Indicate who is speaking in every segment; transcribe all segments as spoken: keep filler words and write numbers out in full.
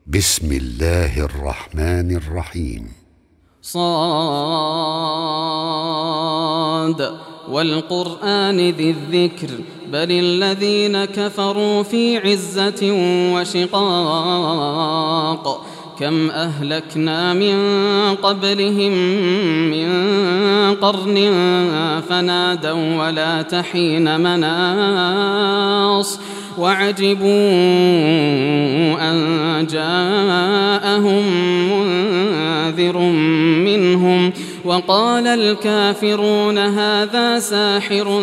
Speaker 1: بسم الله الرحمن الرحيم.
Speaker 2: صاد والقرآن ذي الذكر بل الذين كفروا في عزة وشقاق كم أهلكنا من قبلهم من قرن فنادوا ولا تحين مناص وعجبوا أن جاءهم منذر منهم وقال الكافرون هذا ساحر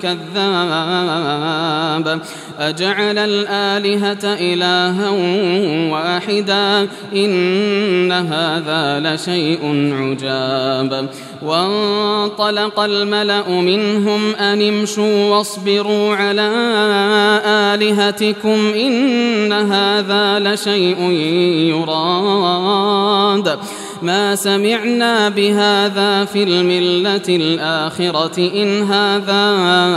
Speaker 2: كذاب أجعل الآلهة إلها واحدا إن هذا لشيء عجاب وانطلق الملأ منهم أن امشوا واصبروا على آلهتكم إن هذا لشيء يراد ما سمعنا بهذا في الملة الآخرة إن هذا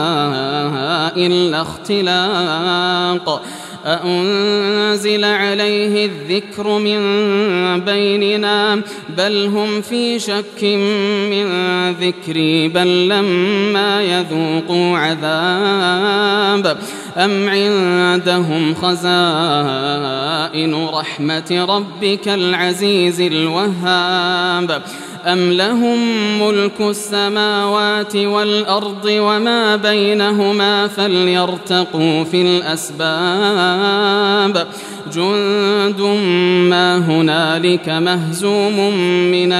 Speaker 2: إلا اختلاق أأنزل عليه الذكر من بيننا بل هم في شك من ذكري بل لما يذوقوا عذاب أم عندهم خزائن رحمة ربك العزيز الوهاب أم لهم ملك السماوات والأرض وما بينهما فليرتقوا في الأسباب جند ما هنالك مهزوم من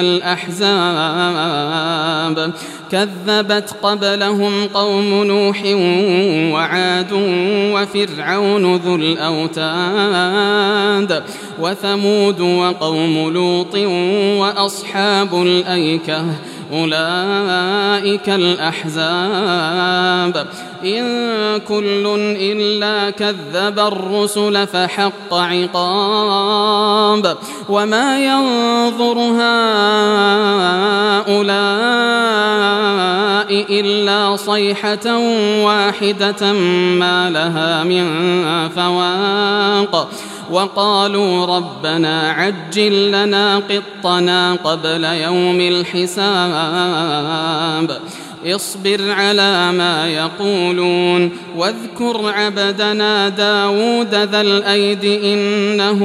Speaker 2: الأحزاب كذبت قبلهم قوم نوح وعاد وفرعون ذو الأوتاد وثمود وقوم لوط وأصحاب الأيكة أولئك الأحزاب إن كل إلا كذب الرسل فحق عقاب وما ينظر هؤلاء إلا صيحة واحدة ما لها من فواق وقالوا ربنا عجل لنا قطنا قبل يوم الحساب اصبر على ما يقولون واذكر عبدنا داود ذا الأيد إنه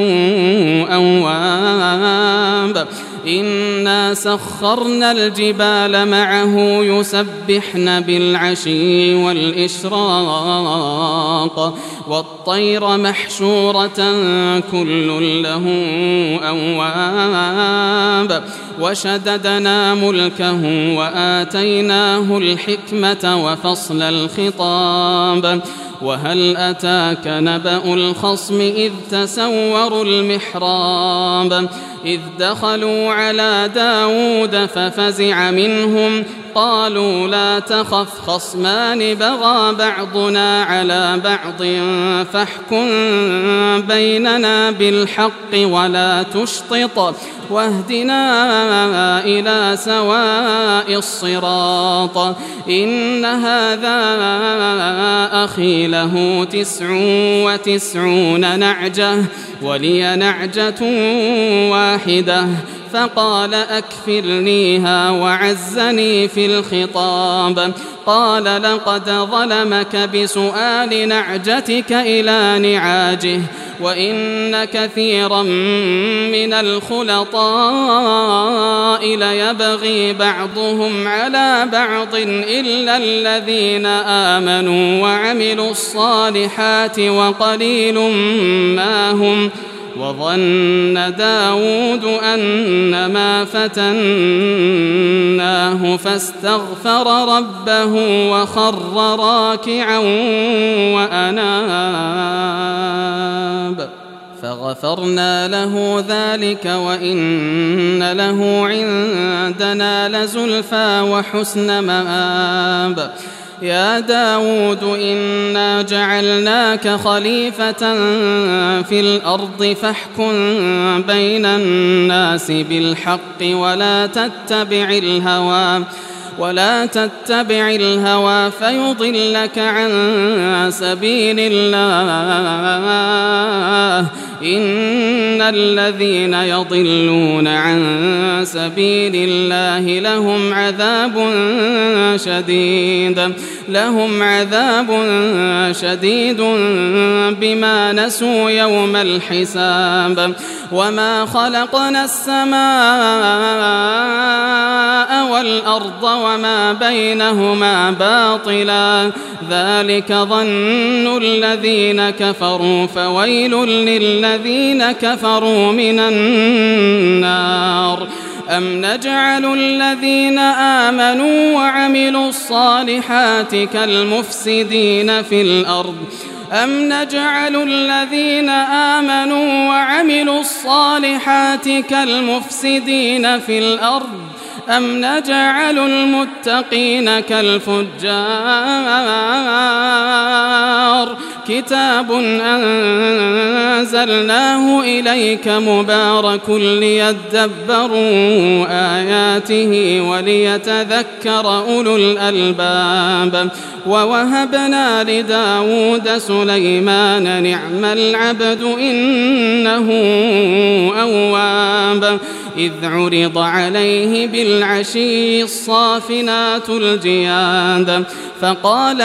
Speaker 2: أواب إنا سخرنا الجبال معه يسبحن بالعشي والإشراق والطير محشورة كل له أواب وشددنا ملكه وآتيناه الحكمة وفصل الخطاب وهل أتاك نبأ الخصم إذ تسوروا المحراب إذ دخلوا على داود ففزع منهم قالوا لا تخف خصمان بغى بعضنا على بعض فاحكم بيننا بالحق ولا تشطط واهدنا إلى سواء الصراط إن هذا أخي له تسع وتسعون نعجة ولي نعجة واحدة فقال أكفلنيها وعزني في الخطاب قال لقد ظلمك بسؤال نعجتك إلى نعاجه وإن كثيرا من الخلطاء ليبغي بعضهم على بعض إلا الذين آمنوا وعملوا الصالحات وقليل ما هم وظن داود أنما فتناه فاستغفر ربه وخر راكعا وأناب فغفرنا له ذلك وإن له عندنا لزلفى وحسن مآب يا داود إنا جعلناك خليفة في الأرض فاحكم بين الناس بالحق ولا تتبع الهوى ولا تتبع الهوى فيضلك عن سبيل الله إن الذين يضلون عن سبيل الله لهم عذاب شديد لهم عذاب شديد بما نسوا يوم الحساب وما خلقنا السماء والأرض وما بينهما باطلا ذلك ظن الذين كفروا فويل للذين كفروا من النار أم نجعل الذين آمنوا وعملوا الصالحات كالمفسدين في الأرض أم نجعل الذين آمنوا وعملوا الصالحات كالمفسدين في الأرض أم نجعل المتقين كالفجار كتاب أنزلناه إليك مبارك ليدبروا آياته وليتذكر أولو الألباب ووهبنا لداود سليمان نعم العبد إنه أواب إذ عرض عليه بالعشي الصافنات الجياد فقال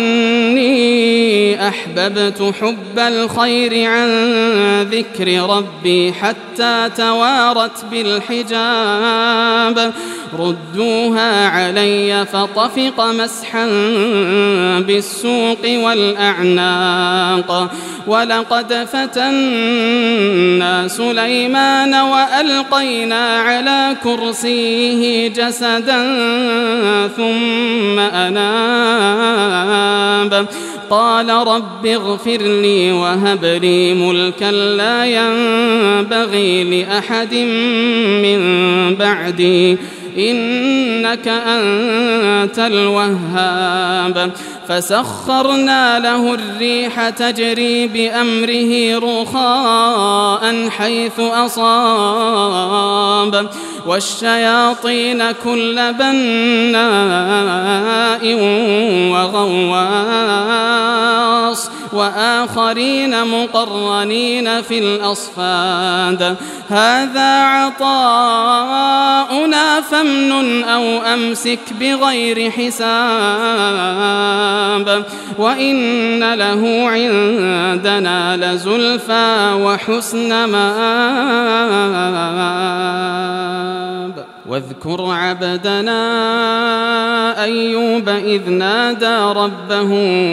Speaker 2: إني أحببت حب الخير عن ذكر ربي حتى توارت بالحجاب ردوها علي فطفق مسحا بالسوق والأعناق ولقد فتنا سليمان وألقينا على كرسيه جسدا ثم أناب قال رب اغفر لي وهب لي ملكا لا ينبغي لأحد من بعدي إنك أنت الوهاب فسخرنا له الريح تجري بأمره رخاء حيث أصاب والشياطين كل بناء وغواص وآخرين مقرنين في الأصفاد هذا عطاؤنا فامنن أو أمسك بغير حساب وإن له عندنا لزلفى وحسن مآب واذكر عبدنا أيوب إذ نادى ربه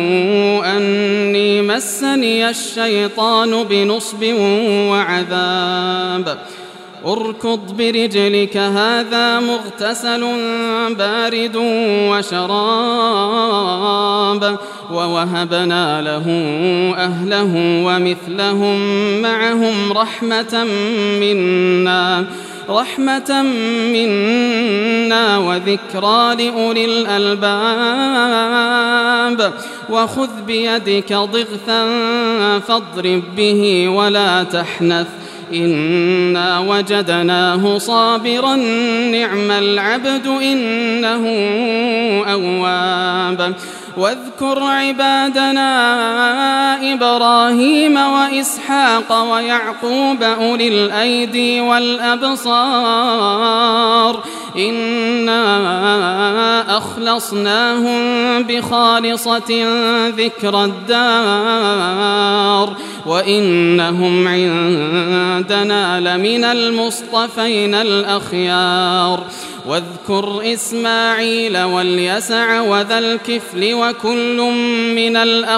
Speaker 2: أني مسني الشيطان بنصب وعذاب اركض برجلك هذا مغتسل بارد وشراب ووهبنا له أهله ومثلهم معهم رحمة منا رحمة منا وذكرى لأولي الألباب وخذ بيدك ضغثا فاضرب به ولا تحنث إنا وجدناه صابرا نعم العبد إنه أواب واذكر عبادنا إبراهيم وإسحاق ويعقوب أولي الأيدي والأبصار إنا أخلصناهم بخالصة ذكر الدار وإنهم عندنا لمن المصطفين الأخيار واذكر إسماعيل واليسع وذا الكفل وكل من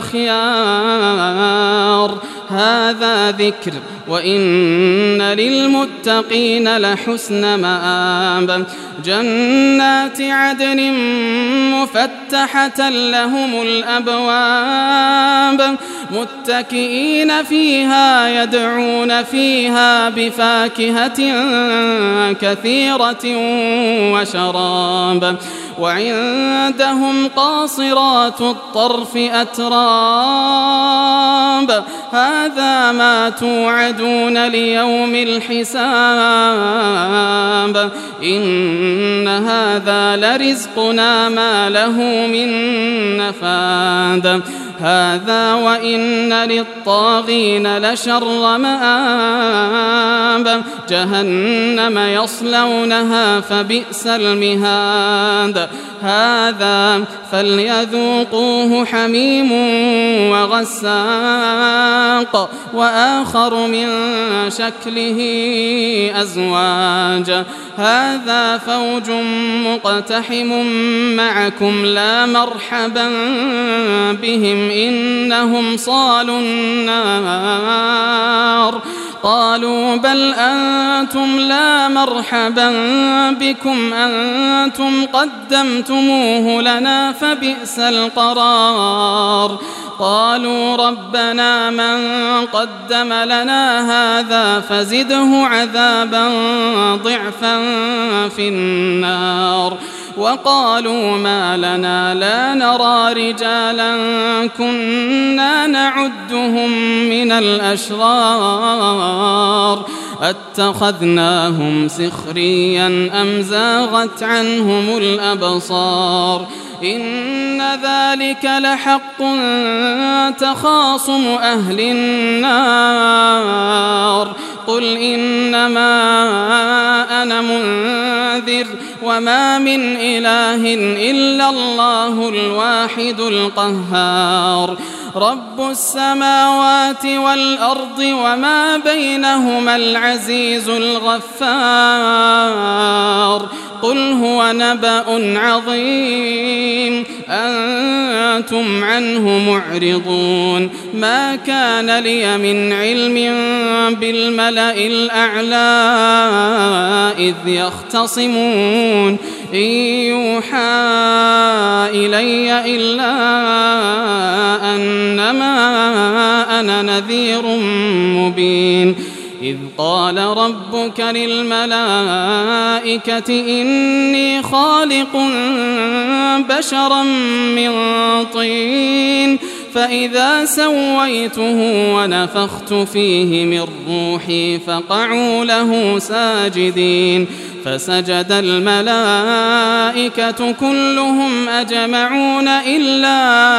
Speaker 2: الأخيار هذا ذكر وإن للمتقين لحسن مآب جنات عدن مفتحة لهم الأبواب متكئين فيها يدعون فيها بفاكهة كثيرة وشراب وعندهم قاصرات الطرف أتراب هذا ما توعدون ليوم الحساب إن هذا لرزقنا ما له من نفاد هذا وإن للطاغين لشر مآب جهنم يصلونها فبئس المهاد هذا فليذوقوه حميم وغساق وآخر من شكله أزواج هذا فوج مقتحم معكم لا مرحبا بهم إنهم صالوا النار قالوا بل أنتم لا مرحبا بكم أنتم قدمتموه لنا فبئس القرار قالوا ربنا من قدم لنا هذا فزده عذابا ضعفا في النار وقالوا ما لنا لا نرى رجالا كنا نعدهم من الأشرار أتخذناهم سخريا أم زاغت عنهم الأبصار إن ذلك لحق تخاصم أهل النار قل إنما أنا منذر وما من إله إلا الله الواحد القهار رب السماوات والأرض وما بينهما العزيز الغفار قل هو نبأ عظيم أنتم عنه معرضون ما كان لي من علم بالملأ الأعلى إذ يختصمون إن يوحى إلي إلا أنما أنا نذير مبين إذ قال ربك للملائكة إني خالق بشرا من طين فإذا سويته ونفخت فيه من روحي فقعوا له ساجدين فسجد الملائكة كلهم أجمعون إلا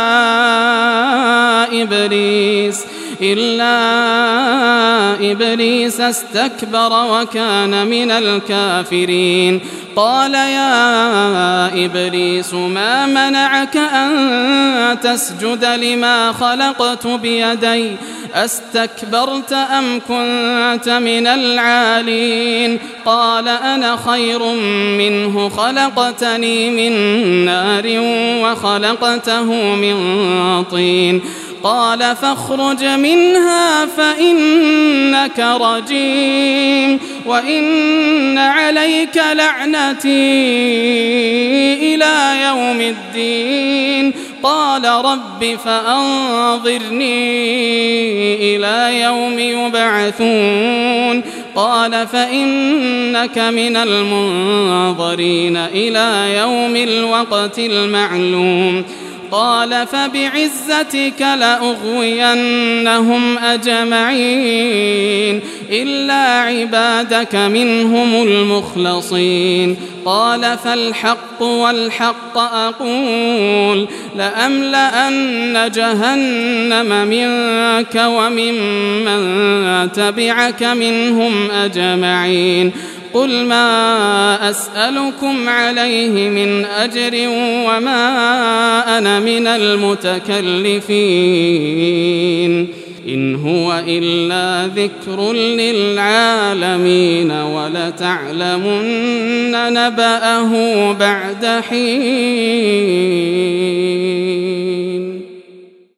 Speaker 2: إبليس إلا إبليس استكبر وكان من الكافرين قال يا إبليس ما منعك أن تسجد لما خلقت بيدي أستكبرت أم كنت من العالين قال أنا خير منه خلقتني من نار وخلقته من طين قال فاخرج منها فإنك رجيم وإن عليك لعنتي إلى يوم الدين قال رب فأنظرني إلى يوم يبعثون قال فإنك من المنظرين إلى يوم الوقت المعلوم قال فبعزتك لأغوينهم أجمعين إلا عبادك منهم المخلصين قال فالحق والحق أقول لأملأن جهنم منك وممن تبعك منهم أجمعين قل ما أسألكم عليه من أجر وما أنا من المتكلفين إن هو إلا ذكر للعالمين ولتعلمن نبأه بعد حين.